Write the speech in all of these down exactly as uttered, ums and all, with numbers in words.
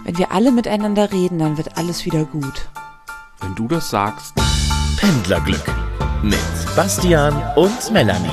Wenn wir alle miteinander reden, dann wird alles wieder gut. Wenn du das sagst. Pendlerglück mit Bastian und Melanie.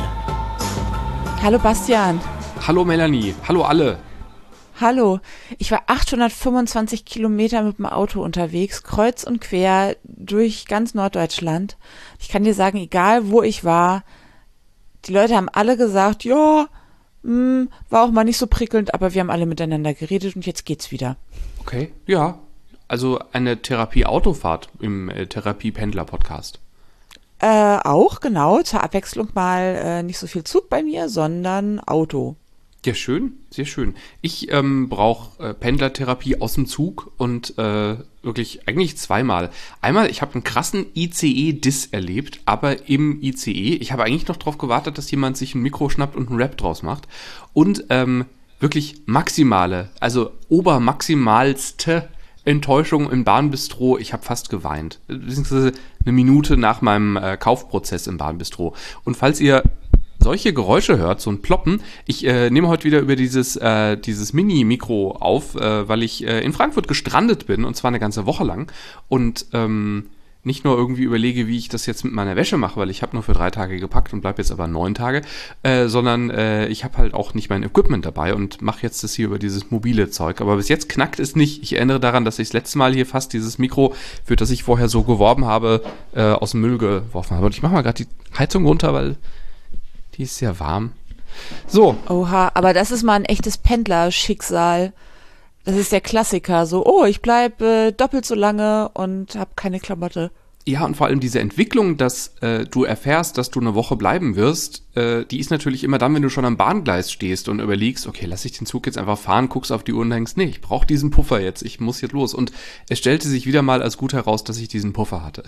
Hallo Bastian. Hallo Melanie, hallo alle. Hallo, ich war achthundertfünfundzwanzig Kilometer mit dem Auto unterwegs, kreuz und quer durch ganz Norddeutschland. Ich kann dir sagen, egal wo ich war, die Leute haben alle gesagt, ja, mh, war auch mal nicht so prickelnd, aber wir haben alle miteinander geredet und jetzt geht's wieder. Okay, ja, also eine Therapie-Autofahrt im äh, Therapie-Pendler-Podcast. Äh, auch, genau, zur Abwechslung mal äh, nicht so viel Zug bei mir, sondern Auto. Ja, schön, sehr schön. Ich ähm, brauche äh, Pendlertherapie aus dem Zug und äh, wirklich eigentlich zweimal. Einmal, ich habe einen krassen I C E-Diss erlebt, aber im I C E. Ich habe eigentlich noch darauf gewartet, dass jemand sich ein Mikro schnappt und einen Rap draus macht. Und ähm, wirklich maximale, also obermaximalste Enttäuschung im Bahnbistro. Ich habe fast geweint. Beziehungsweise eine Minute nach meinem äh, Kaufprozess im Bahnbistro. Und falls ihr solche Geräusche hört, so ein Ploppen. Ich äh, nehme heute wieder über dieses, äh, dieses Mini-Mikro auf, äh, weil ich äh, in Frankfurt gestrandet bin, und zwar eine ganze Woche lang. Und ähm, nicht nur irgendwie überlege, wie ich das jetzt mit meiner Wäsche mache, weil ich habe nur für drei Tage gepackt und bleibe jetzt aber neun Tage, äh, sondern äh, ich habe halt auch nicht mein Equipment dabei und mache jetzt das hier über dieses mobile Zeug. Aber bis jetzt knackt es nicht. Ich erinnere daran, dass ich das letzte Mal hier fast dieses Mikro, für das ich vorher so geworben habe, äh, aus dem Müll geworfen habe. Und ich mache mal gerade die Heizung runter, weil die ist sehr warm. So. Oha, aber das ist mal ein echtes Pendlerschicksal. Das ist der Klassiker. So, oh, ich bleibe äh, doppelt so lange und habe keine Klamotte. Ja, und vor allem diese Entwicklung, dass äh, du erfährst, dass du eine Woche bleiben wirst, äh, die ist natürlich immer dann, wenn du schon am Bahngleis stehst und überlegst, okay, lass ich den Zug jetzt einfach fahren, guckst auf die Uhr und denkst, nee, ich brauche diesen Puffer jetzt, ich muss jetzt los. Und es stellte sich wieder mal als gut heraus, dass ich diesen Puffer hatte.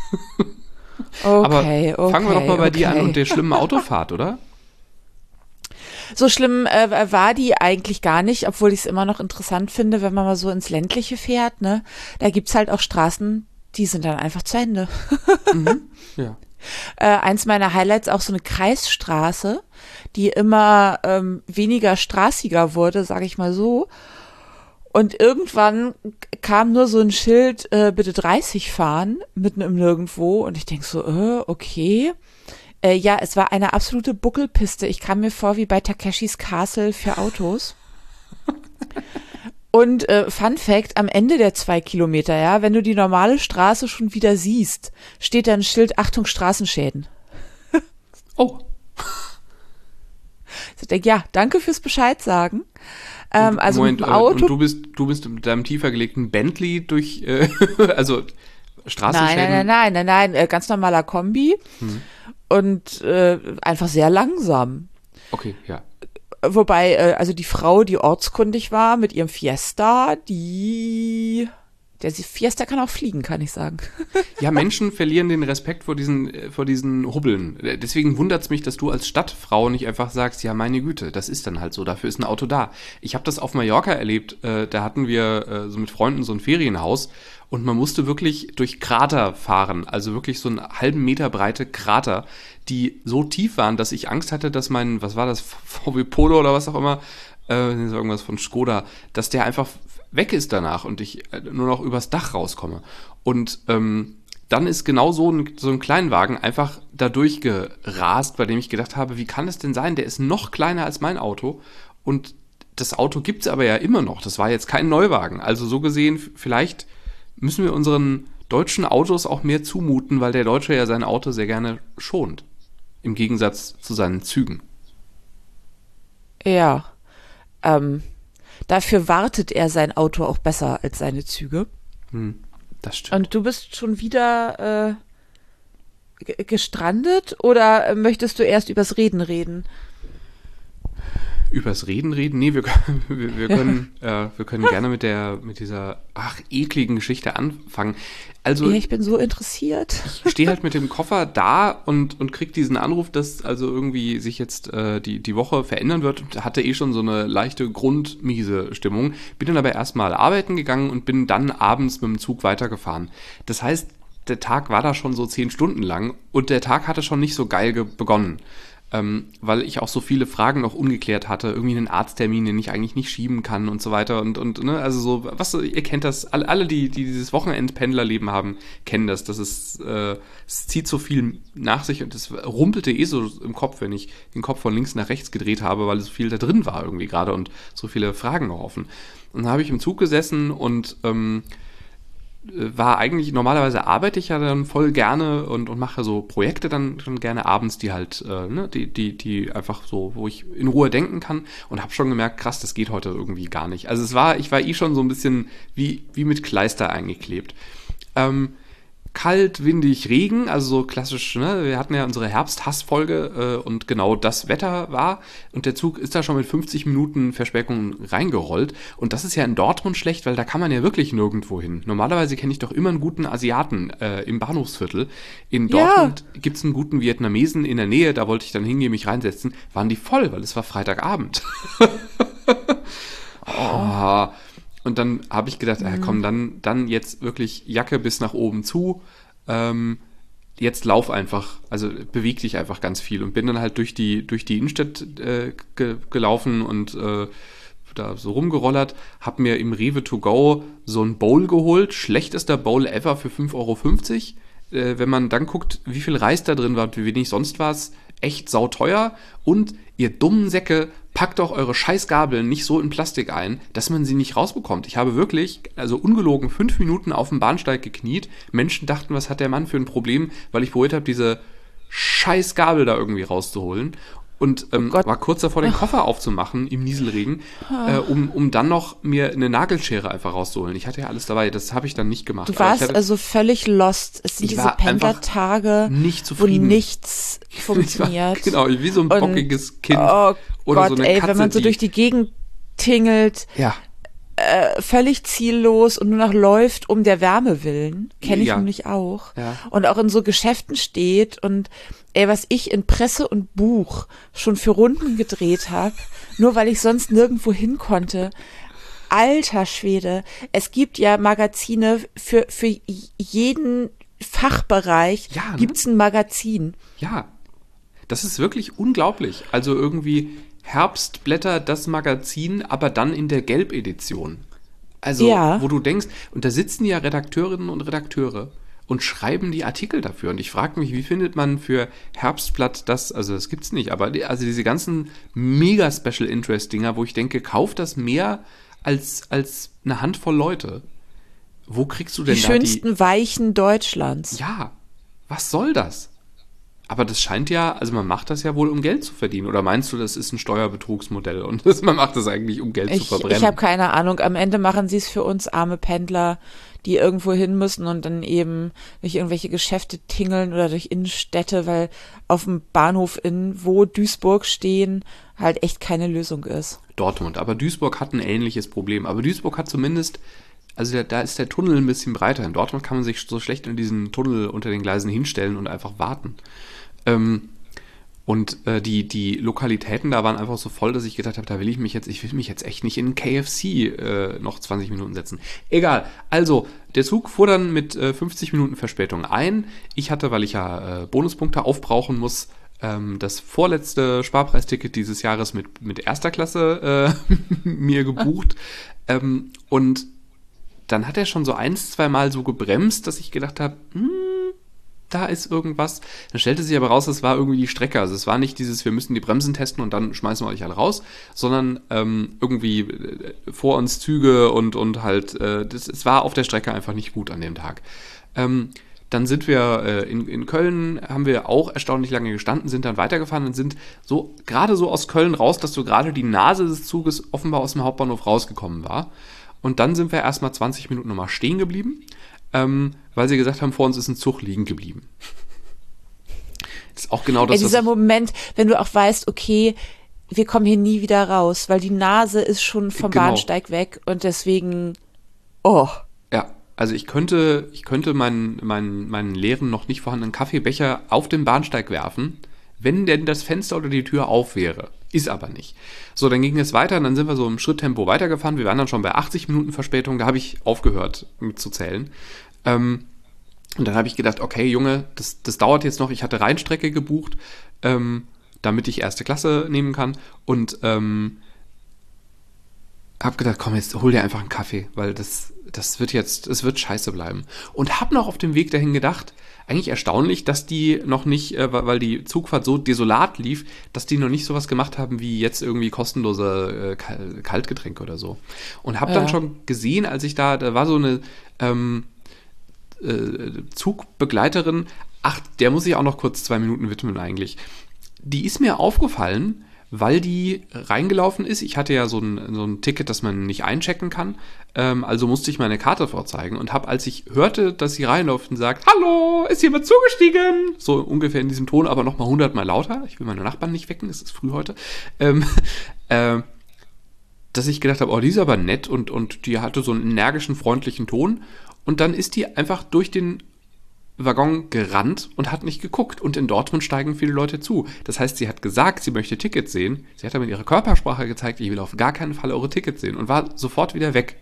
Okay, Aber fangen wir okay, doch mal bei okay. dir an und der schlimmen Autofahrt, oder? So schlimm äh, war die eigentlich gar nicht, obwohl ich es immer noch interessant finde, wenn man mal so ins Ländliche fährt, ne? Da gibt's halt auch Straßen, die sind dann einfach zu Ende. Mhm. Ja. Äh, eins meiner Highlights auch so eine Kreisstraße, die immer ähm, weniger straßiger wurde, sage ich mal so. Und irgendwann kam nur so ein Schild, äh, bitte dreißig fahren, mitten im Nirgendwo. Und ich denk so, äh, okay. Äh, ja, es war eine absolute Buckelpiste. Ich kam mir vor wie bei Takeshis Castle für Autos. Und äh, Fun Fact, am Ende der zwei Kilometer, ja, wenn du die normale Straße schon wieder siehst, steht da ein Schild, Achtung, Straßenschäden. Oh. Ich denk, ja, danke fürs Bescheid sagen. Ähm, Und, also Moment, mit dem Auto. und du bist, du bist mit deinem tiefer gelegten Bentley durch, äh, also Straßenschäden. Nein, nein, nein, nein, nein, nein, ganz normaler Kombi Hm. und äh, einfach sehr langsam. Okay, ja. Wobei, äh, also die Frau, die ortskundig war mit ihrem Fiesta, die, der Fiesta kann auch fliegen, kann ich sagen. Ja, Menschen verlieren den Respekt vor diesen, äh, vor diesen Hubbeln. Deswegen wundert's mich, dass du als Stadtfrau nicht einfach sagst, ja, meine Güte, das ist dann halt so, dafür ist ein Auto da. Ich habe das auf Mallorca erlebt, äh, da hatten wir äh, so mit Freunden so ein Ferienhaus und man musste wirklich durch Krater fahren, also wirklich so einen halben Meter breite Krater, die so tief waren, dass ich Angst hatte, dass mein, was war das, V W Polo oder was auch immer, äh, irgendwas von Skoda, dass der einfach weg ist danach und ich nur noch übers Dach rauskomme. Und ähm, dann ist genau so ein, so ein Kleinwagen einfach da durchgerast, bei dem ich gedacht habe, wie kann es denn sein? Der ist noch kleiner als mein Auto und das Auto gibt's aber ja immer noch. Das war jetzt kein Neuwagen. Also so gesehen, vielleicht müssen wir unseren deutschen Autos auch mehr zumuten, weil der Deutsche ja sein Auto sehr gerne schont. Im Gegensatz zu seinen Zügen. Ja, ähm, dafür wartet er sein Auto auch besser als seine Züge. Hm, das stimmt. Und du bist schon wieder äh, g- gestrandet oder möchtest du erst übers Reden reden? Übers Reden reden? Nee, wir können, wir, wir können, äh, wir können gerne mit der, mit dieser, ach, ekligen Geschichte anfangen. Also, Ja, ich bin so interessiert. ich stehe halt mit dem Koffer da und, und krieg diesen Anruf, dass also irgendwie sich jetzt äh, die, die Woche verändern wird und hatte eh schon so eine leichte grundmiese Stimmung. Bin dann aber erstmal arbeiten gegangen und bin dann abends mit dem Zug weitergefahren. Das heißt, der Tag war da schon so zehn Stunden lang und der Tag hatte schon nicht so geil ge- begonnen. ähm, weil ich auch so viele Fragen noch ungeklärt hatte, irgendwie einen Arzttermin, den ich eigentlich nicht schieben kann und so weiter und, und ne, also so, was, ihr kennt das, alle, alle die, die dieses Wochenendpendlerleben haben, kennen das, das ist, äh, es zieht so viel nach sich und es rumpelte eh so im Kopf, wenn ich den Kopf von links nach rechts gedreht habe, weil so viel da drin war irgendwie gerade und so viele Fragen noch offen. Und dann habe ich im Zug gesessen und, ähm, war eigentlich, normalerweise arbeite ich ja dann voll gerne und, und mache so Projekte dann, dann gerne abends, die halt, äh, ne, die, die, die einfach so, wo ich in Ruhe denken kann und habe schon gemerkt, krass, das geht heute irgendwie gar nicht. Also es war, ich war eh schon so ein bisschen wie, wie mit Kleister eingeklebt. Ähm, Kalt, windig, Regen, also so klassisch, ne? Wir hatten ja unsere Herbst-Hass-Folge äh, und genau das Wetter war und der Zug ist da schon mit fünfzig Minuten Verspätung reingerollt und das ist ja in Dortmund schlecht, weil da kann man ja wirklich nirgendwo hin. Normalerweise kenne ich doch immer einen guten Asiaten äh, im Bahnhofsviertel. In Dortmund ja. Gibt's einen guten Vietnamesen in der Nähe, da wollte ich dann hingehen, mich reinsetzen, waren die voll, weil es war Freitagabend. oh. Und dann habe ich gedacht, äh, komm, dann, dann jetzt wirklich Jacke bis nach oben zu, ähm, jetzt lauf einfach, also beweg dich einfach ganz viel und bin dann halt durch die, durch die Innenstadt äh, ge- gelaufen und äh, da so rumgerollert, hab mir im Rewe to go so ein Bowl geholt, schlechtester Bowl ever für fünf Euro fünfzig. Äh, wenn man dann guckt, wie viel Reis da drin war und wie wenig sonst war es, echt sauteuer. Und ihr dummen Säcke, packt doch eure Scheißgabeln nicht so in Plastik ein, dass man sie nicht rausbekommt. Ich habe wirklich, also ungelogen, fünf Minuten auf dem Bahnsteig gekniet. Menschen dachten, was hat der Mann für ein Problem, weil ich probiert habe, diese Scheißgabel da irgendwie rauszuholen. Und ähm, oh war kurz davor, den Koffer aufzumachen im Nieselregen, äh, um, um dann noch mir eine Nagelschere einfach rauszuholen. Ich hatte ja alles dabei, das habe ich dann nicht gemacht. Du warst hatte, also völlig lost. Es sind diese Pendlertage, nicht wo nichts funktioniert. Ich war, genau, wie so ein und, bockiges Kind. Oh oder Gott, so eine ey, Katze, wenn man so die, durch die Gegend tingelt, ja. äh, völlig ziellos und nur noch läuft um der Wärme willen, kenne ich ja. nämlich auch. Ja. Und auch in so Geschäften steht und ey, was ich in Presse und Buch schon für Runden gedreht habe, nur weil ich sonst nirgendwo hin konnte. Alter Schwede, es gibt ja Magazine für, für jeden Fachbereich, ja, ne? Gibt's ein Magazin. Ja, das ist wirklich unglaublich. Also irgendwie Herbstblätter, das Magazin, aber dann in der Gelb-Edition. Also, ja. wo du denkst, und da sitzen ja Redakteurinnen und Redakteure und schreiben die Artikel dafür. Und ich frage mich, wie findet man für Herbstblatt das, also das gibt's nicht, aber die, also diese ganzen mega Special Interest Dinger, wo ich denke, kauf das mehr als, als eine Handvoll Leute. Wo kriegst du denn die da schönsten die... Weichen Deutschlands. Ja, was soll das? Aber das scheint ja, also man macht das ja wohl, um Geld zu verdienen. Oder meinst du, das ist ein Steuerbetrugsmodell und das, man macht das eigentlich, um Geld ich, zu verbrennen? Ich habe keine Ahnung. Am Ende machen sie es für uns arme Pendler, die irgendwo hin müssen und dann eben durch irgendwelche Geschäfte tingeln oder durch Innenstädte, weil auf dem Bahnhof in wo Duisburg stehen halt echt keine Lösung ist. Dortmund, aber Duisburg hat ein ähnliches Problem. Aber Duisburg hat zumindest, also da, da ist der Tunnel ein bisschen breiter. In Dortmund kann man sich so schlecht in diesen Tunnel unter den Gleisen hinstellen und einfach warten. Ähm, und äh, die, die Lokalitäten da waren einfach so voll, dass ich gedacht habe, da will ich mich jetzt, ich will mich jetzt echt nicht in einen K F C äh, noch zwanzig Minuten setzen. Egal, also der Zug fuhr dann mit äh, fünfzig Minuten Verspätung ein. Ich hatte, weil ich ja äh, Bonuspunkte aufbrauchen muss, ähm, das vorletzte Sparpreisticket dieses Jahres mit, mit erster Klasse äh, mir gebucht. ähm, und dann hat er schon so eins, zwei Mal so gebremst, dass ich gedacht habe, hm, da ist irgendwas. Dann stellte sich aber raus, es war irgendwie die Strecke. Also es war nicht dieses, wir müssen die Bremsen testen und dann schmeißen wir euch alle raus, sondern ähm, irgendwie äh, vor uns Züge und, und halt, äh, das, es war auf der Strecke einfach nicht gut an dem Tag. Ähm, dann sind wir äh, in, in Köln, haben wir auch erstaunlich lange gestanden, sind dann weitergefahren und sind so gerade so aus Köln raus, dass so gerade die Nase des Zuges offenbar aus dem Hauptbahnhof rausgekommen war. Und dann sind wir erstmal zwanzig Minuten nochmal stehen geblieben, ähm, weil sie gesagt haben, vor uns ist ein Zug liegen geblieben. Das ist auch genau das, ja, dieser was Moment, wenn du auch weißt, okay, wir kommen hier nie wieder raus, weil die Nase ist schon vom genau. Bahnsteig weg und deswegen, oh. Ja, also ich könnte, ich könnte meinen, meinen, meinen leeren, noch nicht vorhandenen Kaffeebecher auf den Bahnsteig werfen, wenn denn das Fenster oder die Tür auf wäre. Ist aber nicht. So, dann ging es weiter und dann sind wir so im Schritttempo weitergefahren. Wir waren dann schon bei achtzig Minuten Verspätung. Da habe ich aufgehört mitzuzählen. Ähm, und dann habe ich gedacht, okay, Junge, das, das dauert jetzt noch. Ich hatte Rheinstrecke gebucht. Ähm, damit ich erste Klasse nehmen kann. Und ähm, hab gedacht, komm, jetzt hol dir einfach einen Kaffee, weil das, das wird jetzt, es wird scheiße bleiben. Und hab noch auf dem Weg dahin gedacht, eigentlich erstaunlich, dass die noch nicht, äh, weil die Zugfahrt so desolat lief, dass die noch nicht sowas gemacht haben wie jetzt irgendwie kostenlose äh, Kaltgetränke oder so. Und hab Ja. dann schon gesehen, als ich da, da war so eine ähm, äh, Zugbegleiterin, ach, der muss ich auch noch kurz zwei Minuten widmen eigentlich. Die ist mir aufgefallen, weil die reingelaufen ist. Ich hatte ja so ein, so ein Ticket, das man nicht einchecken kann. Ähm, also musste ich meine Karte vorzeigen und habe, als ich hörte, dass sie reinläuft und sagt, hallo, ist jemand zugestiegen? So ungefähr in diesem Ton, aber nochmal hundertmal lauter. Ich will meine Nachbarn nicht wecken, es ist früh heute. Ähm, äh, dass ich gedacht habe, oh, die ist aber nett und, und die hatte so einen energischen, freundlichen Ton. Und dann ist die einfach durch den Waggon gerannt und hat nicht geguckt. Und in Dortmund steigen viele Leute zu. Das heißt, sie hat gesagt, sie möchte Tickets sehen. Sie hat dann mit ihrer Körpersprache gezeigt, ich will auf gar keinen Fall eure Tickets sehen. Und war sofort wieder weg.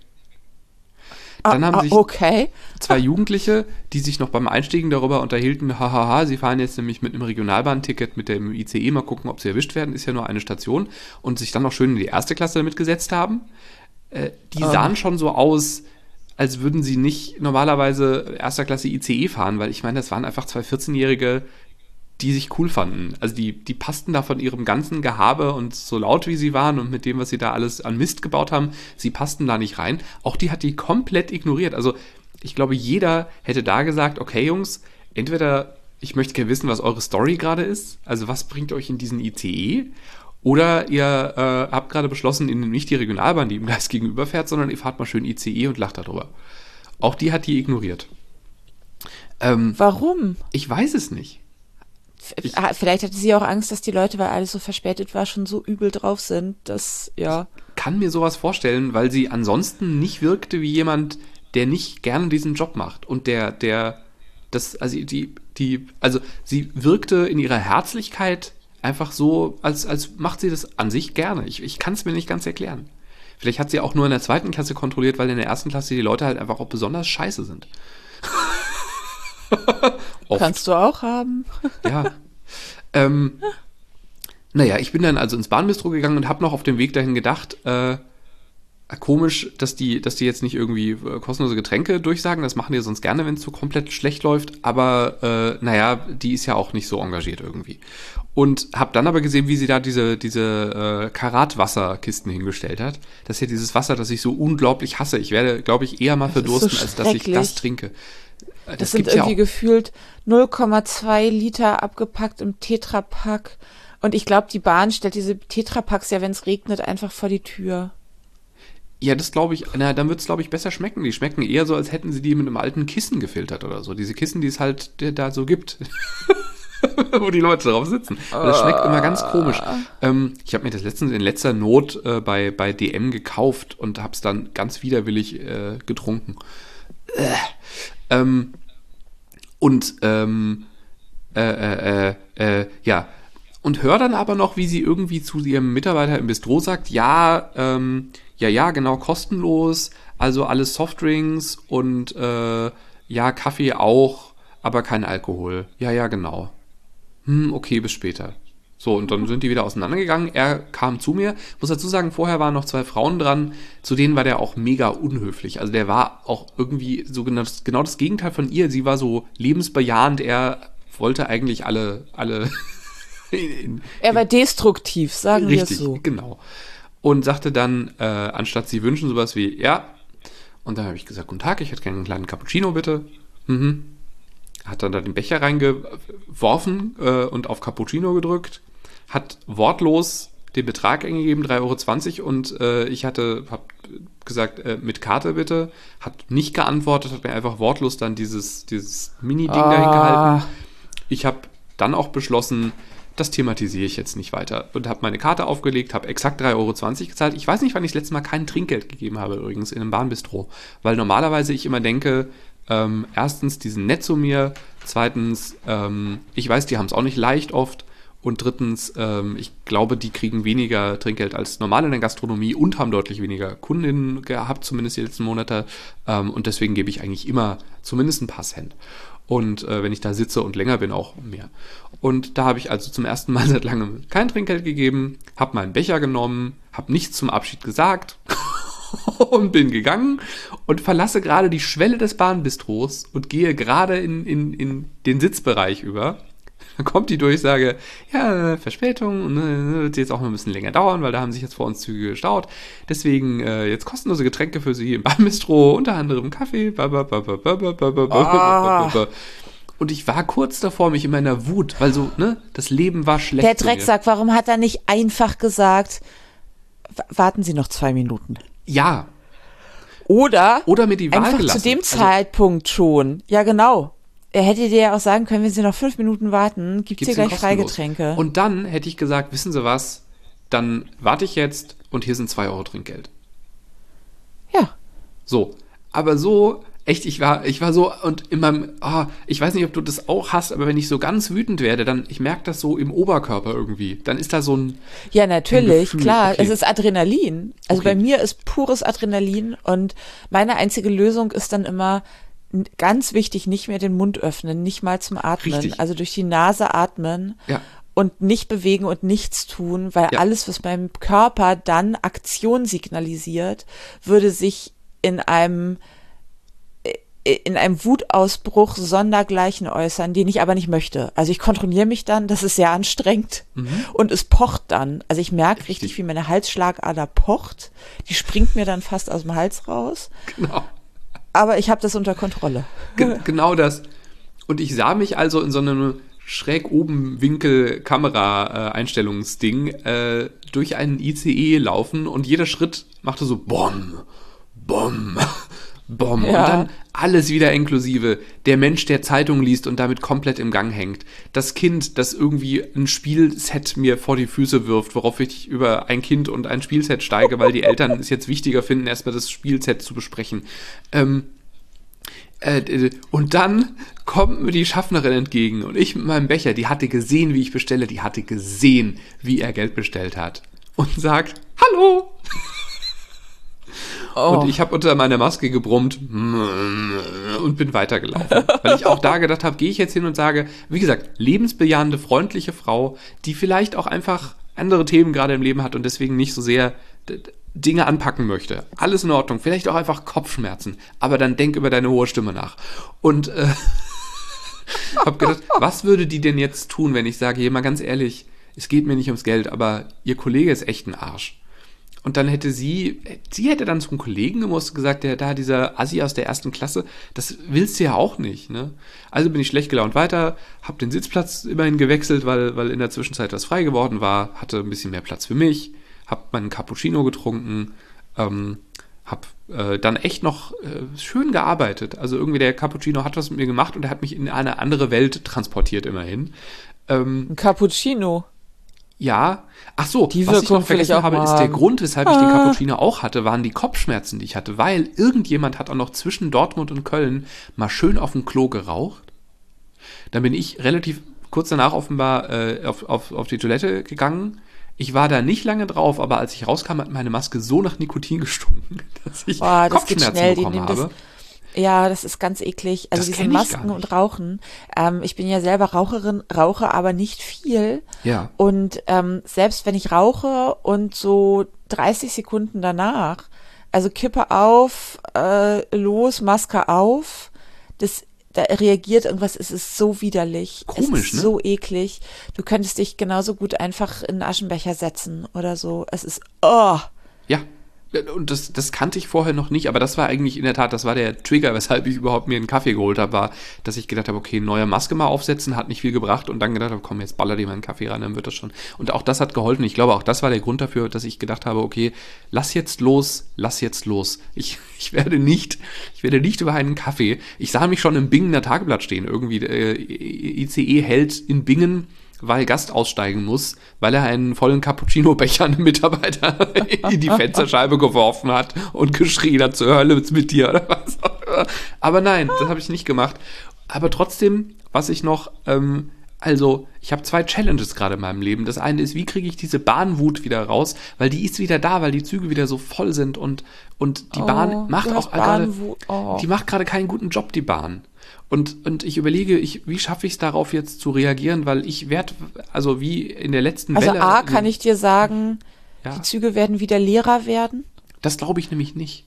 Dann ah, haben sich okay. zwei Jugendliche, die sich noch beim Einstiegen darüber unterhielten, hahaha, sie fahren jetzt nämlich mit einem Regionalbahnticket mit dem I C E, mal gucken, ob sie erwischt werden, ist ja nur eine Station. Und sich dann noch schön in die erste Klasse damit gesetzt haben. Äh, die Oh. sahen schon so aus, als würden sie nicht normalerweise erster Klasse I C E fahren, weil ich meine, das waren einfach zwei vierzehnjährige, die sich cool fanden. Also die, die passten da von ihrem ganzen Gehabe und so laut wie sie waren und mit dem, was sie da alles an Mist gebaut haben, sie passten da nicht rein. Auch die hat die komplett ignoriert. Also ich glaube, jeder hätte da gesagt, okay Jungs, entweder ich möchte gerne wissen, was eure Story gerade ist, also was bringt euch in diesen I C E, oder ihr äh, habt gerade beschlossen, in nicht die Regionalbahn, die ihm gleich gegenüber fährt, sondern ihr fahrt mal schön I C E und lacht darüber. Auch die hat die ignoriert. Ähm, Warum? ich weiß es nicht. Ich- Ah, Vielleicht hatte sie auch Angst, dass die Leute, weil alles so verspätet war, schon so übel drauf sind, dass, ja. Kann mir sowas vorstellen, weil sie ansonsten nicht wirkte wie jemand, der nicht gerne diesen Job macht und der, der, das, also die, die, also sie wirkte in ihrer Herzlichkeit einfach so, als, als macht sie das an sich gerne. Ich, ich kann es mir nicht ganz erklären. Vielleicht hat sie auch nur in der zweiten Klasse kontrolliert, weil in der ersten Klasse die Leute halt einfach auch besonders scheiße sind. Oft. Kannst du auch haben. Ja. ähm, naja, ich bin dann also ins Bahnbistro gegangen und habe noch auf dem Weg dahin gedacht, äh, komisch, dass die, dass die jetzt nicht irgendwie äh, kostenlose Getränke durchsagen. Das machen die sonst gerne, wenn es so komplett schlecht läuft. Aber äh, naja, die ist ja auch nicht so engagiert irgendwie. Und habe dann aber gesehen, wie sie da diese, diese äh, Karat-Wasserkisten hingestellt hat. Das ist ja dieses Wasser, das ich so unglaublich hasse. Ich werde, glaube ich, eher mal Das ist so verdursten, als dass ich schrecklich. das trinke. Äh, Das, Das sind gibt's ja irgendwie auch. gefühlt null Komma zwei Liter abgepackt im Tetrapack. Und ich glaube, die Bahn stellt diese Tetrapacks ja, wenn es regnet, einfach vor die Tür. Ja, das glaube ich, na, dann wird es, glaube ich, besser schmecken. Die schmecken eher so, als hätten sie die mit einem alten Kissen gefiltert oder so. Diese Kissen, die es halt der, da so gibt. Wo die Leute drauf sitzen. Und das schmeckt immer ganz komisch. Ähm, ich habe mir das letztens in letzter Not äh, bei, bei D M gekauft und habe es dann ganz widerwillig äh, getrunken. Äh. Ähm, und ähm, äh, äh, äh, äh, ja. Und hör dann aber noch, wie sie irgendwie zu ihrem Mitarbeiter im Bistro sagt, ja, ähm, ja, ja, genau, kostenlos, also alles Softdrinks und äh, ja, Kaffee auch, aber kein Alkohol. Ja, ja, genau. Hm, okay, bis später. So, und dann sind die wieder auseinandergegangen. Er kam zu mir. Muss dazu sagen, vorher waren noch zwei Frauen dran. Zu denen war der auch mega unhöflich. Also der war auch irgendwie so genau das, genau das Gegenteil von ihr. Sie war so lebensbejahend. Er wollte eigentlich alle, alle in, in, Er war destruktiv, sagen wir es richtig, so. genau. Und sagte dann, äh, anstatt sie wünschen, sowas wie, ja. Und dann habe ich gesagt, guten Tag, ich hätte gerne einen kleinen Cappuccino, bitte. Mhm. Hat dann da den Becher reingeworfen äh, und auf Cappuccino gedrückt. Hat wortlos den Betrag eingegeben, drei Euro zwanzig, und äh, ich hatte, hab gesagt, äh, mit Karte bitte. Hat nicht geantwortet, hat mir einfach wortlos dann dieses, dieses Mini-Ding Ah. dahin gehalten. Ich habe dann auch beschlossen, das thematisiere ich jetzt nicht weiter. Und habe meine Karte aufgelegt, habe exakt drei Euro zwanzig gezahlt. Ich weiß nicht, wann ich das letzte Mal kein Trinkgeld gegeben habe, übrigens, in einem Bahnbistro. Weil normalerweise ich immer denke, ähm, erstens, die sind nett zu mir. Zweitens, ähm, ich weiß, die haben es auch nicht leicht oft. Und drittens, ähm, ich glaube, die kriegen weniger Trinkgeld als normal in der Gastronomie und haben deutlich weniger Kundinnen gehabt, zumindest die letzten Monate. Ähm, und deswegen gebe ich eigentlich immer zumindest ein paar Cent. Und äh, wenn ich da sitze und länger bin, auch mehr. Und da habe ich also zum ersten Mal seit langem kein Trinkgeld gegeben, habe meinen Becher genommen, habe nichts zum Abschied gesagt und bin gegangen und verlasse gerade die Schwelle des Bahnbistros und gehe gerade in, in, in den Sitzbereich über. Dann kommt die Durchsage, ja, Verspätung, ne, wird jetzt auch noch ein bisschen länger dauern, weil da haben sich jetzt vor uns Züge gestaut. Deswegen äh, jetzt kostenlose Getränke für Sie im Bahnbistro, unter anderem Kaffee. Ah. Und ich war kurz davor, mich in meiner Wut, weil so, ne, das Leben war schlecht. Der Drecksack, warum hat er nicht einfach gesagt, warten Sie noch zwei Minuten? Ja. Oder, Oder mir die Wahl einfach gelassen. zu dem also, Zeitpunkt schon. Ja, genau. Er hätte dir ja auch sagen können, wenn Sie noch fünf Minuten warten, gibt's hier gleich Freigetränke. Und dann hätte ich gesagt, wissen Sie was, dann warte ich jetzt und hier sind zwei Euro Trinkgeld. Ja. So, aber so, echt, ich war, ich war so, und in meinem, oh, ich weiß nicht, ob du das auch hast, aber wenn ich so ganz wütend werde, dann, ich merke das so im Oberkörper irgendwie, dann ist da so ein Ja, natürlich, Gefühl, klar, okay. es ist Adrenalin. Also Okay. bei mir ist pures Adrenalin und meine einzige Lösung ist dann immer, ganz wichtig, nicht mehr den Mund öffnen, nicht mal zum Atmen. Richtig. Also durch die Nase atmen Ja. und nicht bewegen und nichts tun, weil Ja. alles, was beim Körper dann Aktion signalisiert, würde sich in einem in einem Wutausbruch sondergleichen äußern, den ich aber nicht möchte. Also ich kontrolliere mich dann, das ist sehr anstrengend Mhm. und es pocht dann. Also ich merke richtig, Richtig. wie meine Halsschlagader pocht. Die springt mir dann fast aus dem Hals raus. Genau. Aber ich habe das unter Kontrolle. Ge- genau das. Und ich sah mich also in so einem schräg oben Winkel Kamera-Einstellungsding äh, durch einen I C E laufen und jeder Schritt machte so Bom, Bom, Bom. Ja. Und dann alles wieder inklusive. Der Mensch, der Zeitung liest und damit komplett im Gang hängt. Das Kind, das irgendwie ein Spielset mir vor die Füße wirft, worauf ich über ein Kind und ein Spielset steige, weil die Eltern es jetzt wichtiger finden, erstmal das Spielset zu besprechen. Ähm, Äh, und dann kommt mir die Schaffnerin entgegen und ich mit meinem Becher, die hatte gesehen, wie ich bestelle, die hatte gesehen, wie er Geld bestellt hat und sagt, hallo! Oh. Und ich habe unter meiner Maske gebrummt und bin weitergelaufen, weil ich auch da gedacht habe, gehe ich jetzt hin und sage, wie gesagt, lebensbejahende, freundliche Frau, die vielleicht auch einfach andere Themen gerade im Leben hat und deswegen nicht so sehr d- Dinge anpacken möchte. Alles in Ordnung. Vielleicht auch einfach Kopfschmerzen. Aber dann denk über deine hohe Stimme nach. Und äh, hab gedacht, was würde die denn jetzt tun, wenn ich sage, hier mal ganz ehrlich, es geht mir nicht ums Geld, aber ihr Kollege ist echt ein Arsch. Und dann hätte sie, sie hätte dann zum Kollegen gemusst, gesagt, der da dieser Assi aus der ersten Klasse, das willst du ja auch nicht, ne? Also bin ich schlecht gelaunt weiter, hab den Sitzplatz immerhin gewechselt, weil, weil in der Zwischenzeit was frei geworden war, hatte ein bisschen mehr Platz für mich, hab meinen Cappuccino getrunken, ähm, hab äh, dann echt noch äh, schön gearbeitet. Also irgendwie der Cappuccino hat was mit mir gemacht und er hat mich in eine andere Welt transportiert immerhin. Ähm, Ein Cappuccino. Ja, ach so, Die was ich Wirkung noch will vergessen ich auch habe, mal ist der haben. Grund, weshalb ich den Ah. Cappuccino auch hatte, waren die Kopfschmerzen, die ich hatte, weil irgendjemand hat auch noch zwischen Dortmund und Köln mal schön auf dem Klo geraucht. Dann bin ich relativ kurz danach offenbar äh, auf, auf, auf die Toilette gegangen. Ich war da nicht lange drauf, aber als ich rauskam, hat meine Maske so nach Nikotin gestunken, dass ich Boah, das geht Kopfschmerzen schnell, die bekommen nehmen das- habe. Ja, das ist ganz eklig. Also Das diese kenn ich gar Masken nicht. und Rauchen. Ähm, ich bin ja selber Raucherin, rauche aber nicht viel. Ja. Und ähm, selbst wenn ich rauche und so dreißig Sekunden danach, also Kippe auf, äh, los, Maske auf, das da reagiert irgendwas, es ist so widerlich. Komisch, es ist ne? so eklig. Du könntest dich genauso gut einfach in einen Aschenbecher setzen oder so. Es ist, oh. Ja, und das, das kannte ich vorher noch nicht, aber das war eigentlich in der Tat, das war der Trigger, weshalb ich überhaupt mir einen Kaffee geholt habe, war, dass ich gedacht habe, okay, neue Maske mal aufsetzen, hat nicht viel gebracht und dann gedacht habe, komm, jetzt baller dir mal einen Kaffee rein, dann wird das schon. Und auch das hat geholfen. Ich glaube, auch das war der Grund dafür, dass ich gedacht habe, okay, lass jetzt los, lass jetzt los. Ich, ich werde nicht, ich werde nicht über einen Kaffee. Ich sah mich schon im Bingener Tageblatt stehen, irgendwie, äh, I C E hält in Bingen, weil Gast aussteigen muss, weil er einen vollen Cappuccino-Becher an einen Mitarbeiter in die Fensterscheibe geworfen hat und geschrien hat, zur Hölle mit dir oder was auch immer. Aber nein, das habe ich nicht gemacht. Aber trotzdem, was ich noch, ähm, also ich habe zwei Challenges gerade in meinem Leben. Das eine ist, wie kriege ich diese Bahnwut wieder raus, weil die ist wieder da, weil die Züge wieder so voll sind und, und die Oh, Bahn macht du auch hast gerade, Bahnwut. Oh. die macht gerade keinen guten Job, die Bahn. Und, und ich überlege, ich, wie schaffe ich es darauf jetzt zu reagieren, weil ich werde, also wie in der letzten Also Welle. A, kann ich dir sagen, ja, die Züge werden wieder leerer werden. Das glaube ich nämlich nicht.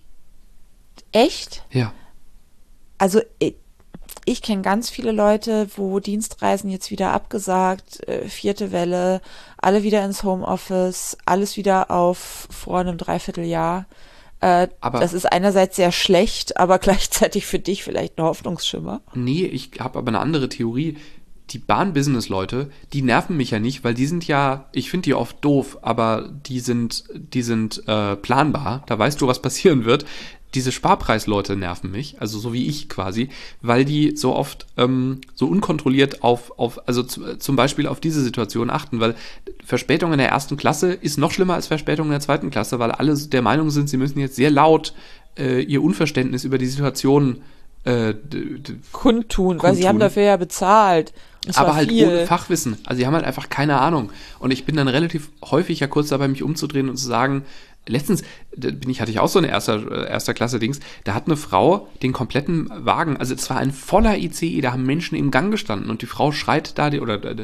Echt? Ja. Also ich, ich kenne ganz viele Leute, wo Dienstreisen jetzt wieder abgesagt, äh, vierte Welle, alle wieder ins Homeoffice, alles wieder auf vor einem Dreivierteljahr. Äh, Aber das ist einerseits sehr schlecht, aber gleichzeitig für dich vielleicht ein Hoffnungsschimmer. Nee, ich habe aber eine andere Theorie. Die Bahn-Business-Leute, die nerven mich ja nicht, weil die sind ja, ich finde die oft doof, aber die sind, die sind äh, planbar. Da weißt du, was passieren wird. Diese Sparpreisleute nerven mich, also so wie ich quasi, weil die so oft ähm, so unkontrolliert auf, auf also z- zum Beispiel auf diese Situation achten, weil Verspätung in der ersten Klasse ist noch schlimmer als Verspätung in der zweiten Klasse, weil alle der Meinung sind, sie müssen jetzt sehr laut äh, ihr Unverständnis über die Situation äh, d- d- Kundtun, weil sie kundtun. haben dafür ja bezahlt. Und zwar Aber halt viel. ohne Fachwissen. Also sie haben halt einfach keine Ahnung. Und ich bin dann relativ häufig ja kurz dabei, mich umzudrehen und zu sagen, letztens da bin ich, hatte ich auch so eine erster, erster Klasse-Dings, da hat eine Frau den kompletten Wagen, also es war ein voller I C E, da haben Menschen im Gang gestanden und die Frau schreit da, die, oder äh,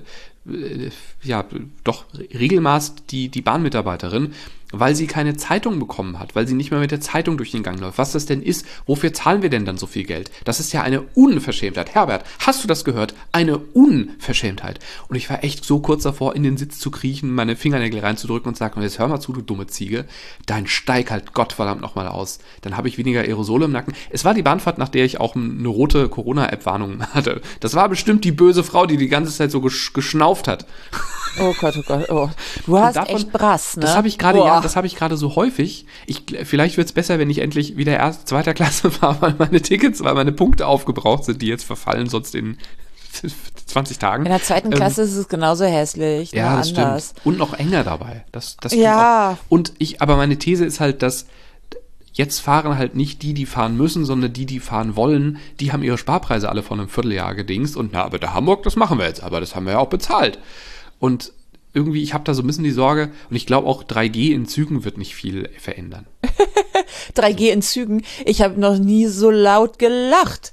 ja, doch Regelmaß die, die Bahnmitarbeiterin, weil sie keine Zeitung bekommen hat, weil sie nicht mehr mit der Zeitung durch den Gang läuft. Was das denn ist, wofür zahlen wir denn dann so viel Geld? Das ist ja eine Unverschämtheit. Herbert, hast du das gehört? Eine Unverschämtheit. Und ich war echt so kurz davor, in den Sitz zu kriechen, meine Fingernägel reinzudrücken und zu sagen, und jetzt hör mal zu, du dumme Ziege, dein steig halt Gottverdammt nochmal aus. Dann habe ich weniger Aerosole im Nacken. Es war die Bahnfahrt, nach der ich auch eine rote Corona-App-Warnung hatte. Das war bestimmt die böse Frau, die die ganze Zeit so gesch- geschnauft hat. Oh Gott, oh Gott, oh. Du hast davon, echt Brass, ne? Das habe ich gerade, ja, das habe ich gerade so häufig. Ich, vielleicht wird es besser, wenn ich endlich wieder erst zweiter Klasse fahre, weil meine Tickets, weil meine Punkte aufgebraucht sind, die jetzt verfallen, sonst in zwanzig Tagen. In der zweiten Klasse ähm, ist es genauso hässlich, ja, nur das anders. Stimmt. Und noch enger dabei. Das, das ja. Auch. Und ich, aber meine These ist halt, dass jetzt fahren halt nicht die, die fahren müssen, sondern die, die fahren wollen, die haben ihre Sparpreise alle von einem Vierteljahr gedingst und na, aber der Hamburg, das machen wir jetzt, aber das haben wir ja auch bezahlt. Und irgendwie, ich habe da so ein bisschen die Sorge, und ich glaube auch drei G in Zügen wird nicht viel verändern. drei G in Zügen? Ich habe noch nie so laut gelacht.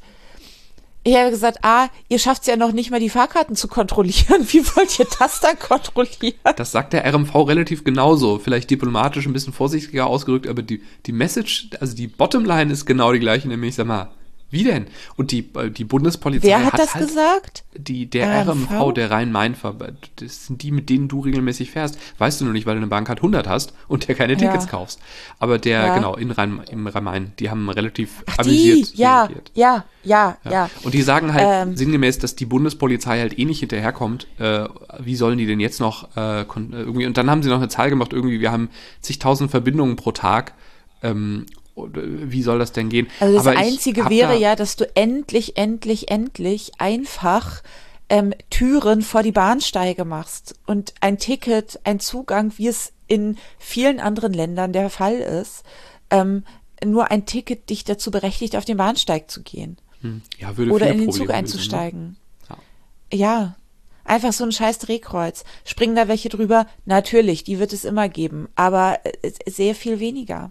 Ich habe gesagt, ah, ihr schafft es ja noch nicht mal, die Fahrkarten zu kontrollieren. Wie wollt ihr das dann kontrollieren? Das sagt der R M V relativ genauso. Vielleicht diplomatisch ein bisschen vorsichtiger ausgedrückt, aber die, die Message, also die Bottomline ist genau die gleiche, nämlich, sag mal, wie denn? Und die, die Bundespolizei Wer hat, hat das halt gesagt? Die, der R M V? R M V, der Rhein-Main-Verband, das sind die, mit denen du regelmäßig fährst. Weißt du nur nicht, weil du eine Bahncard hundert hast und der keine Tickets ja. kaufst. Aber der, ja. genau, in Rhein, im Rhein-Main, die haben relativ Ach, amüsiert die? Ja, reagiert. ja, ja, ja, ja. Und die sagen halt ähm, sinngemäß, dass die Bundespolizei halt eh nicht hinterherkommt. Äh, wie sollen die denn jetzt noch äh, kon- irgendwie, und dann haben sie noch eine Zahl gemacht, irgendwie, wir haben zigtausend Verbindungen pro Tag. Ähm, wie soll das denn gehen? Also das Aber Einzige wäre da ja, dass du endlich, endlich, endlich einfach ähm, Türen vor die Bahnsteige machst und ein Ticket, ein Zugang, wie es in vielen anderen Ländern der Fall ist, ähm, nur ein Ticket dich dazu berechtigt, auf den Bahnsteig zu gehen. Hm. Ja, würde oder viele in den Probleme Zug einzusteigen. lösen, ne? Ja. ja. Einfach so ein scheiß Drehkreuz. Springen da welche drüber? Natürlich, die wird es immer geben, aber äh, sehr viel weniger.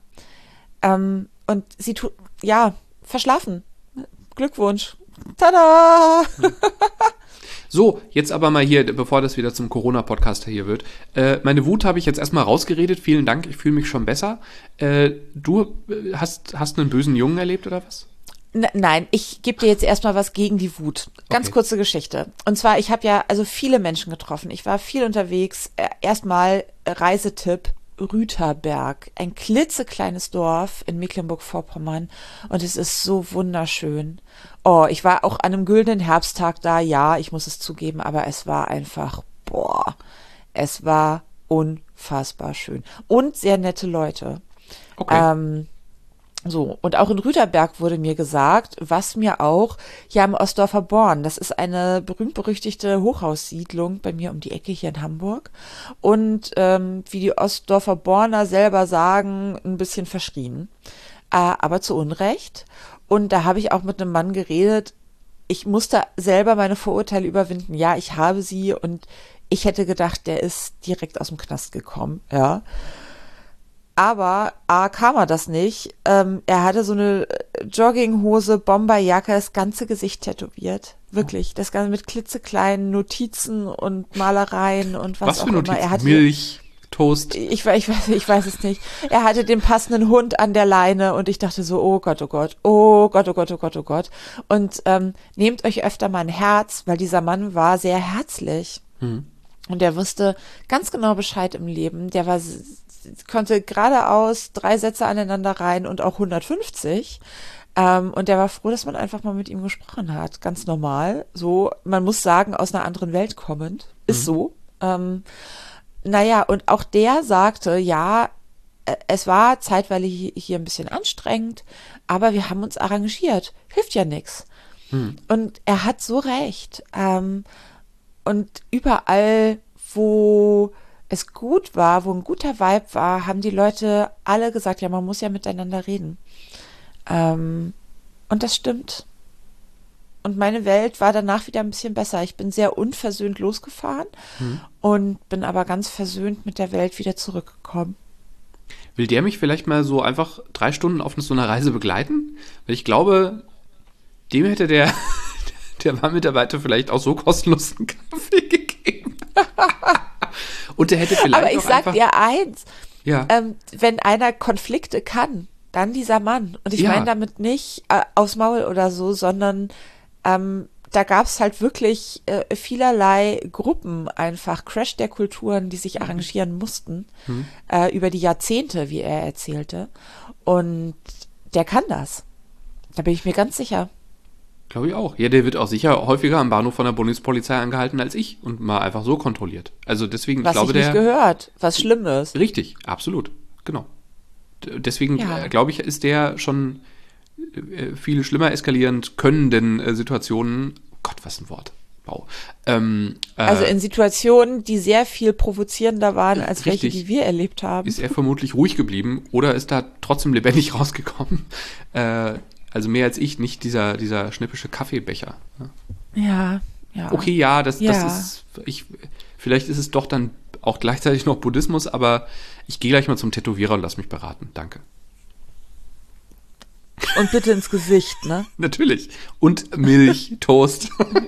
Ähm, und sie tut, ja, verschlafen. Glückwunsch. Tada! So, jetzt aber mal hier, bevor das wieder zum Corona-Podcast hier wird. Äh, meine Wut habe ich jetzt erstmal rausgeredet. Vielen Dank, ich fühle mich schon besser. Äh, du hast, hast einen bösen Jungen erlebt oder was? N- Nein, ich gebe dir jetzt erstmal was gegen die Wut. Ganz Okay. kurze Geschichte. Und zwar, ich habe ja also viele Menschen getroffen. Ich war viel unterwegs. Äh, erstmal äh, Reisetipp. Rüterberg, ein klitzekleines Dorf in Mecklenburg-Vorpommern und es ist so wunderschön. Oh, ich war auch an einem güldenen Herbsttag da, ja, ich muss es zugeben, aber es war einfach, boah, es war unfassbar schön und sehr nette Leute. Okay. Ähm, so, und auch in Rüterberg wurde mir gesagt, was mir auch hier am Ostdorfer Born, das ist eine berühmt-berüchtigte Hochhaussiedlung bei mir um die Ecke hier in Hamburg und ähm, wie die Ostdorfer Borner selber sagen, ein bisschen verschrien, äh, aber zu Unrecht. Und da habe ich auch mit einem Mann geredet, ich musste selber meine Vorurteile überwinden, ja, ich habe sie und ich hätte gedacht, der ist direkt aus dem Knast gekommen, ja. Aber A, kam er das nicht. Ähm, er hatte so eine Jogginghose, Bomberjacke, das ganze Gesicht tätowiert. Wirklich, das Ganze mit klitzekleinen Notizen und Malereien und was, Was auch für Notizen? immer. Er hatte, Milch, Toast. Ich, we- ich, weiß, ich weiß es nicht. Er hatte den passenden Hund an der Leine und ich dachte so, oh Gott, oh Gott, oh Gott, oh Gott, oh Gott, oh Gott. Und ähm, nehmt euch öfter mal ein Herz, weil dieser Mann war sehr herzlich. Hm. Und der wusste ganz genau Bescheid im Leben. Der war, konnte geradeaus drei Sätze aneinander rein und auch hundertfünfzig. Ähm, und der war froh, dass man einfach mal mit ihm gesprochen hat. Ganz normal. So, man muss sagen, aus einer anderen Welt kommend. Ist Mhm. so. Ähm, naja, und auch der sagte, ja, äh, es war zeitweilig hi- hier ein bisschen anstrengend, aber wir haben uns arrangiert. Hilft ja nix. Hm. Und er hat so recht. Ähm, und überall, wo es gut war, wo ein guter Vibe war, haben die Leute alle gesagt, ja, man muss ja miteinander reden. Ähm, und das stimmt. Und meine Welt war danach wieder ein bisschen besser. Ich bin sehr unversöhnt losgefahren Hm. und bin aber ganz versöhnt mit der Welt wieder zurückgekommen. Will der mich vielleicht mal so einfach drei Stunden auf so einer Reise begleiten? Weil ich glaube, dem hätte der, der Warnmitarbeiter vielleicht auch so kostenlos einen Kaffee gegeben. Und der hätte vielleicht Aber ich auch sag einfach, dir eins, ja, ähm, wenn einer Konflikte kann, dann dieser Mann. Und ich Ja. meine damit nicht äh, aufs Maul oder so, sondern ähm, da gab es halt wirklich äh, vielerlei Gruppen einfach, Crash der Kulturen, die sich arrangieren mussten, Mhm. äh, über die Jahrzehnte, wie er erzählte. Und der kann das. Da bin ich mir ganz sicher. glaube ich auch. Ja, der wird auch sicher häufiger am Bahnhof von der Bundespolizei angehalten als ich und mal einfach so kontrolliert. Also deswegen, Was ich glaube, ich nicht der... gehört, was schlimm ist. Richtig, absolut, genau. D- Deswegen, Ja. äh, glaube ich, ist der schon äh, viel schlimmer eskalierend könnenden äh, Situationen, Gott, was ein Wort, wow, ähm, äh, Also in Situationen, die sehr viel provozierender waren, als welche, Richtig. die wir erlebt haben. ist er vermutlich ruhig geblieben oder ist da trotzdem lebendig rausgekommen. Äh, also mehr als ich, nicht dieser, dieser schnippische Kaffeebecher. Ne? Ja, ja. Okay, ja, das, Ja. das ist, ich, vielleicht ist es doch dann auch gleichzeitig noch Buddhismus, aber ich gehe gleich mal zum Tätowierer und lass mich beraten. Danke. Und bitte ins Gesicht, ne? Natürlich. Und Milch, Toast.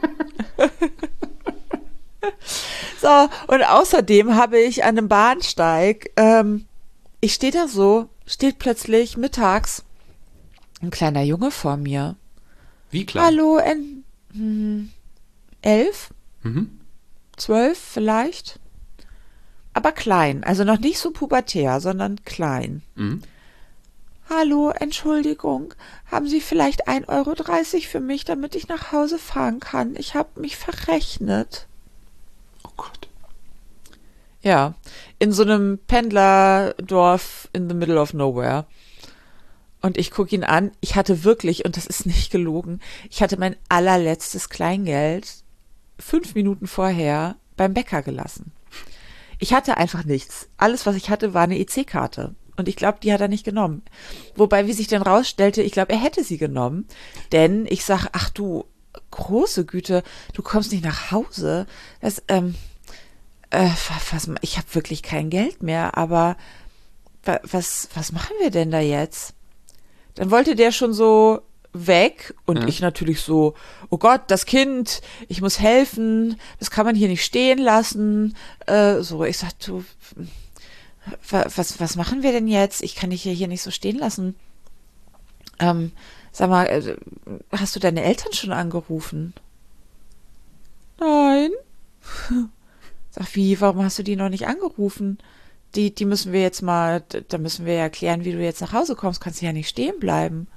So, und außerdem habe ich an einem Bahnsteig, ähm, ich stehe da so, steht plötzlich mittags ein kleiner Junge vor mir. Wie klein? Hallo, en, hm, elf, Mhm. zwölf vielleicht. Aber klein, also noch nicht so pubertär, sondern klein. Mhm. Hallo, Entschuldigung, haben Sie vielleicht ein Euro dreißig für mich, damit ich nach Hause fahren kann? Ich habe mich verrechnet. Oh Gott. Ja, in so einem Pendlerdorf in the middle of nowhere. Und ich gucke ihn an. Ich hatte wirklich, und das ist nicht gelogen, ich hatte mein allerletztes Kleingeld fünf Minuten vorher beim Bäcker gelassen. Ich hatte einfach nichts. Alles, was ich hatte, war eine E C-Karte. Und ich glaube, die hat er nicht genommen. Wobei, wie sich dann rausstellte, ich glaube, er hätte sie genommen. Denn ich sag, ach du, große Güte, du kommst nicht nach Hause. Das, ähm, äh, was, ich habe wirklich kein Geld mehr, aber wa- was, was machen wir denn da jetzt? Dann wollte der schon so weg und Ja. ich natürlich so, oh Gott, das Kind, ich muss helfen, das kann man hier nicht stehen lassen. Äh, so, ich sag, du, wa- was, was machen wir denn jetzt? Ich kann dich hier, hier nicht so stehen lassen. Ähm, sag mal, äh, hast du deine Eltern schon angerufen? Nein. Sag, wie, warum hast du die noch nicht angerufen? Die, die müssen wir jetzt mal, da müssen wir ja erklären, wie du jetzt nach Hause kommst. Kannst du ja nicht stehen bleiben.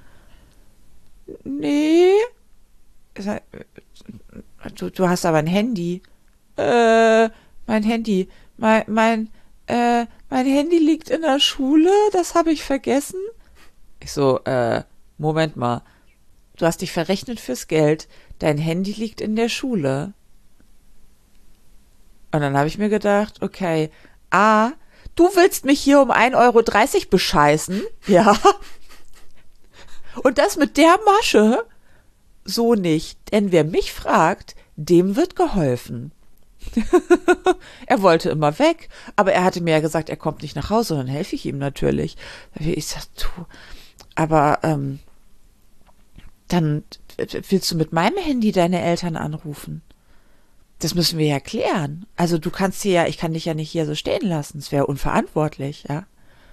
Nee. Ich sag, Du, du hast aber ein Handy. Äh, mein Handy. Mein, mein, äh, mein Handy liegt in der Schule, das habe ich vergessen. Ich so, äh, Moment mal. Du hast dich verrechnet fürs Geld. Dein Handy liegt in der Schule. Und dann habe ich mir gedacht, okay, A, du willst mich hier um ein Euro dreißig bescheißen, ja. Und das mit der Masche? So nicht, denn wer mich fragt, dem wird geholfen. Er wollte immer weg, aber er hatte mir ja gesagt, er kommt nicht nach Hause, dann helfe ich ihm natürlich. Ich sag, du, aber ähm, dann willst du mit meinem Handy deine Eltern anrufen? Das müssen wir ja klären. Also du kannst hier ja, ich kann dich ja nicht hier so stehen lassen. Das wäre unverantwortlich, ja.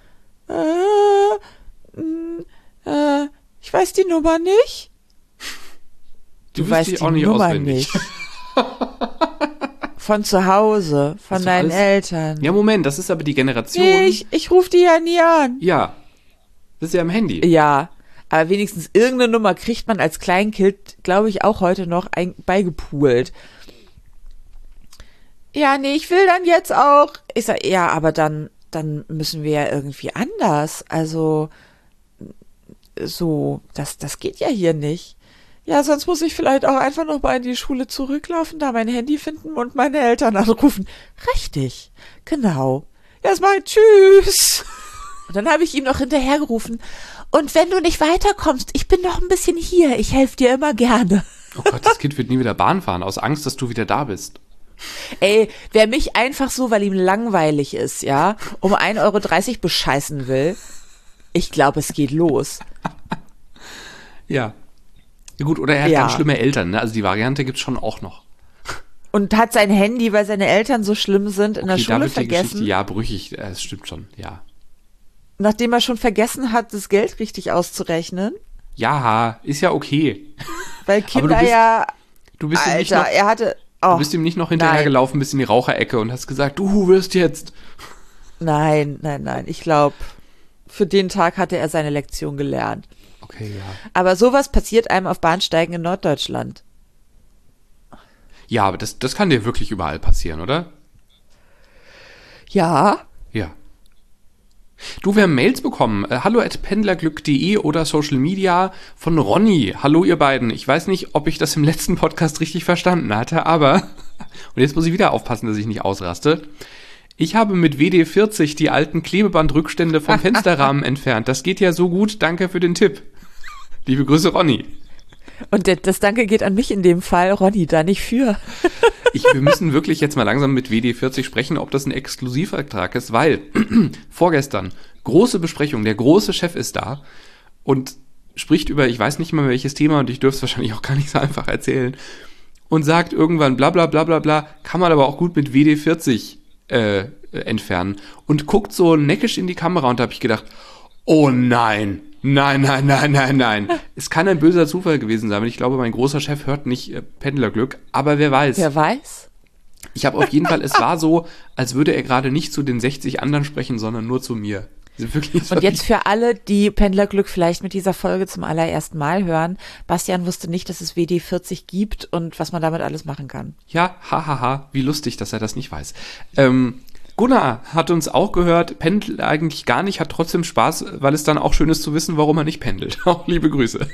Äh, mh, äh, ich weiß die Nummer nicht. Du, du weißt die, die Nummer auswendig. Nicht. Von zu Hause, von deinen alles? Eltern. Ja, Moment, das ist aber die Generation. Nee, ich, ich rufe die ja nie an. Ja, das ist ja am Handy. Ja, aber wenigstens irgendeine Nummer kriegt man als Kleinkind, glaube ich, auch heute noch ein, beigepoolt. Ja, nee, ich will dann jetzt auch. Ich sag, ja, aber dann, dann müssen wir ja irgendwie anders. Also, so, das, das geht ja hier nicht. Ja, sonst muss ich vielleicht auch einfach noch mal in die Schule zurücklaufen, da mein Handy finden und meine Eltern anrufen. Richtig, genau. Ja, das mal tschüss. Und dann habe ich ihm noch hinterhergerufen. Und wenn du nicht weiterkommst, ich bin noch ein bisschen hier. Ich helfe dir immer gerne. Oh Gott, das Kind wird nie wieder Bahn fahren, aus Angst, dass du wieder da bist. Ey, wer mich einfach so, weil ihm langweilig ist, ja, um ein Euro dreißig bescheißen will, ich glaube, es geht los. Ja. Ja gut, oder er hat ja. ganz schlimme Eltern, ne? Also die Variante gibt's schon auch noch. Und hat sein Handy, weil seine Eltern so schlimm sind, in okay, der Schule da wird vergessen. Die Geschichte, ja, brüchig, es stimmt schon, ja. Nachdem er schon vergessen hat, das Geld richtig auszurechnen. Ja, ist ja okay. Weil Kinder du bist, ja, du bist Alter, ihm nicht noch, er hatte, oh, du bist ihm nicht noch hinterhergelaufen bis in die Raucherecke und hast gesagt, du wirst jetzt. Nein, nein, nein, ich glaube, für den Tag hatte er seine Lektion gelernt. Okay, ja. Aber sowas passiert einem auf Bahnsteigen in Norddeutschland. Ja, aber das, das kann dir wirklich überall passieren, oder? Ja. Ja. Du, wir haben Mails bekommen. Äh, hallo at pendlerglück punkt de oder Social Media von Ronny. Hallo ihr beiden. Ich weiß nicht, ob ich das im letzten Podcast richtig verstanden hatte, aber, und jetzt muss ich wieder aufpassen, dass ich nicht ausraste. Ich habe mit W D vierzig die alten Klebebandrückstände vom Fensterrahmen entfernt. Das geht ja so gut. Danke für den Tipp. Liebe Grüße, Ronny. Und das Danke geht an mich in dem Fall, Ronny, da nicht für. Ich, wir müssen wirklich jetzt mal langsam mit W D vierzig sprechen, ob das ein Exklusivvertrag ist, weil vorgestern, große Besprechung, der große Chef ist da und spricht über, ich weiß nicht mal welches Thema und ich dürfte es wahrscheinlich auch gar nicht so einfach erzählen und sagt irgendwann bla bla bla bla bla, kann man aber auch gut mit W D vierzig äh, entfernen und guckt so neckisch in die Kamera und da habe ich gedacht, oh nein, nein, nein, nein, nein, nein. Es kann ein böser Zufall gewesen sein. Ich glaube, mein großer Chef hört nicht äh, Pendlerglück, aber wer weiß. Wer weiß? Ich habe auf jeden Fall, es war so, als würde er gerade nicht zu den sechzig anderen sprechen, sondern nur zu mir. Wirklich, und jetzt für alle, die Pendlerglück vielleicht mit dieser Folge zum allerersten Mal hören, Bastian wusste nicht, dass es W D vierzig gibt und was man damit alles machen kann. Ja, hahaha, ha, ha. Wie lustig, dass er das nicht weiß. Ähm, Gunnar hat uns auch gehört, pendelt eigentlich gar nicht, hat trotzdem Spaß, weil es dann auch schön ist zu wissen, warum er nicht pendelt. Auch liebe Grüße.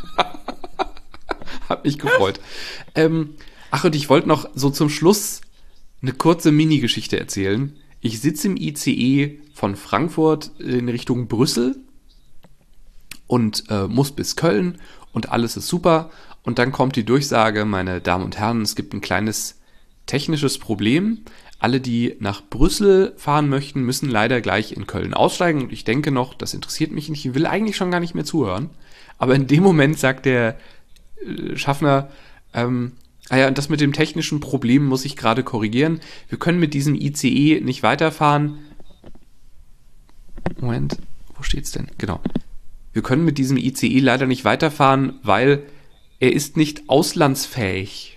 Hat mich gefreut. ähm, ach, und ich wollte noch so zum Schluss eine kurze Mini-Geschichte erzählen. Ich sitze im I C E von Frankfurt in Richtung Brüssel und äh, muss bis Köln und alles ist super. Und dann kommt die Durchsage, meine Damen und Herren, es gibt ein kleines technisches Problem. Alle, die nach Brüssel fahren möchten, müssen leider gleich in Köln aussteigen. Und ich denke noch, das interessiert mich nicht, ich will eigentlich schon gar nicht mehr zuhören. Aber in dem Moment sagt der äh, Schaffner, ähm, ah ja, und das mit dem technischen Problem muss ich gerade korrigieren. Wir können mit diesem I C E nicht weiterfahren. Moment, wo steht's denn? Genau. Wir können mit diesem I C E leider nicht weiterfahren, weil er ist nicht auslandsfähig.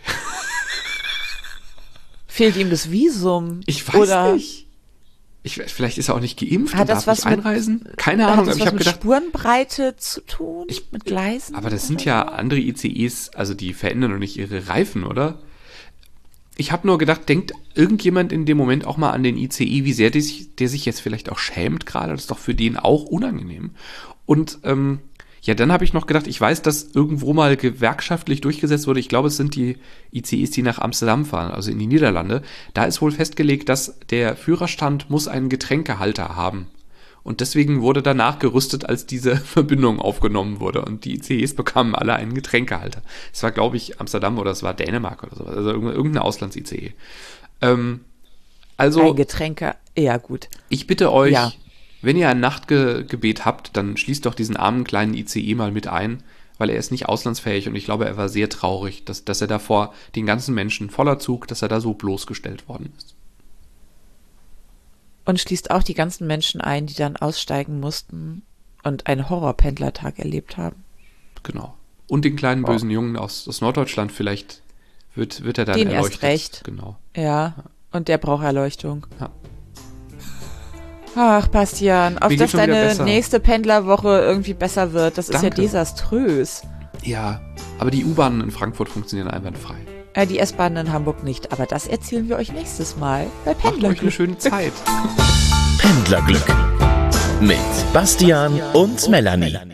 Fehlt ihm das Visum? Ich weiß Oder nicht. Ich, vielleicht ist er auch nicht geimpft hat und das darf was nicht einreisen. Mit, Keine Ahnung, aber ich habe gedacht, Spurenbreite zu tun, ich, mit Gleisen. Aber das sind ja andere I C Es, also die verändern doch nicht ihre Reifen, oder? Ich habe nur gedacht, denkt irgendjemand in dem Moment auch mal an den I C E, wie sehr der sich, der sich jetzt vielleicht auch schämt gerade. Das ist doch für den auch unangenehm. Und ähm, ja, dann habe ich noch gedacht, ich weiß, dass irgendwo mal gewerkschaftlich durchgesetzt wurde. Ich glaube, es sind die I C Es, die nach Amsterdam fahren, also in die Niederlande. Da ist wohl festgelegt, dass der Führerstand muss einen Getränkehalter haben. Und deswegen wurde danach gerüstet, als diese Verbindung aufgenommen wurde. Und die I C Es bekamen alle einen Getränkehalter. Es war, glaube ich, Amsterdam oder es war Dänemark oder sowas. Also irgendein Auslands-I C E. Ähm, also, ein Getränke, ja gut. Ich bitte euch, ja. wenn ihr ein Nachtgebet habt, dann schließt doch diesen armen kleinen I C E mal mit ein, weil er ist nicht auslandsfähig und ich glaube, er war sehr traurig, dass, dass er da vor den ganzen Menschen voller Zug, dass er da so bloßgestellt worden ist. Und schließt auch die ganzen Menschen ein, die dann aussteigen mussten und einen Horrorpendlertag erlebt haben. Genau. Und den kleinen Oh. bösen Jungen aus, aus Norddeutschland, vielleicht wird, wird er dann Den erleuchtet. erst recht. Genau. Ja, und der braucht Erleuchtung. Ja. Ach, Bastian, auf Mir dass geht's schon wieder deine besser. nächste Pendlerwoche irgendwie besser wird, das ist ja Danke. desaströs. Ja, aber die U-Bahnen in Frankfurt funktionieren einwandfrei. Äh, die S-Bahnen in Hamburg nicht, aber das erzählen wir euch nächstes Mal bei Macht euch eine Pendlerglück. schöne Zeit. Pendlerglück mit Bastian und Melanie.